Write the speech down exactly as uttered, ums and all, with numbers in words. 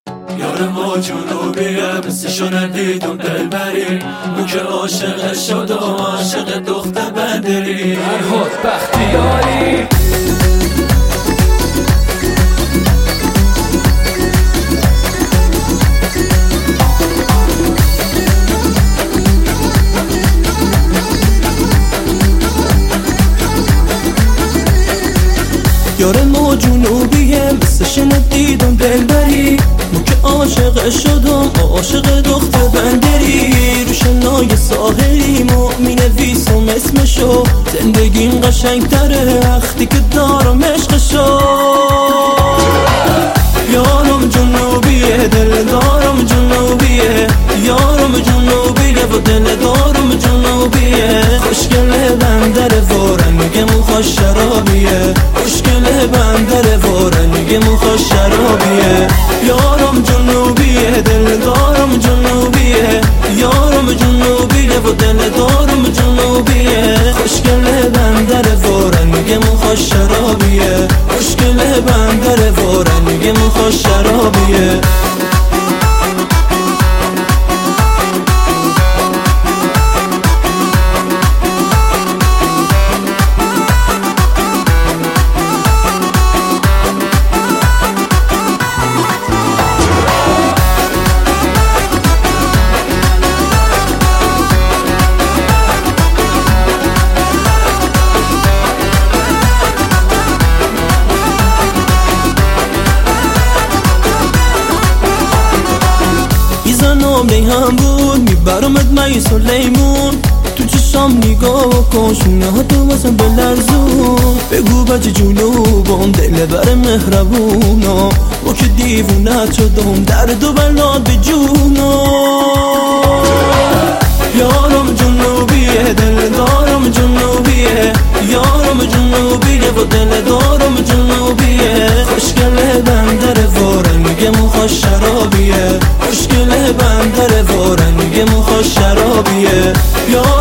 یار ما جنوبیه مثلشو ندیدم دلبری، مو که عاشق شد و عاشق دختر بندری فرهاد بختیاری. یار ما جنوبیه مثلش ندیدم دلبری، مو که عاشق شدم عاشق دختر بندری. رو شنای ساحلی مؤمن ویسم اسمشو، زندگیم قشنگ تره وقتی که دارم عشقشو. یارم جنوبیه دل دارم جنوبیه، یارم جنوبیه و دل دارم جنوبیه. خوشگله بندر وارنگه مو خوش شرابیه، خوشگله بندر وارنگه مو خوش شرابیه. یارم جنوبیه دل دارم جنوبیه، یارم جنوبیه و دل دارم جنوبیه. خوشگله بندر وارنگه مو خوش شرابیه، خوشگله بندر وارنگه مو خوش شرابیه. هم بود میبرمت میس و لیمون، تو چشام نگاه کن شونه ها تو واسم بلرزون. بگو بچه جنوبم دل بر مهربونا، با که دیوونت شدم درد و بلاد به جونا. یارم جنوبیه دل دارم جنوبیه، یارم جنوبیه و دل دارم جنوبیه. خوشگله بندر وارنگه مو خوش شرابیه، خوشگله بندر وارنگه مو خوش شرابیه.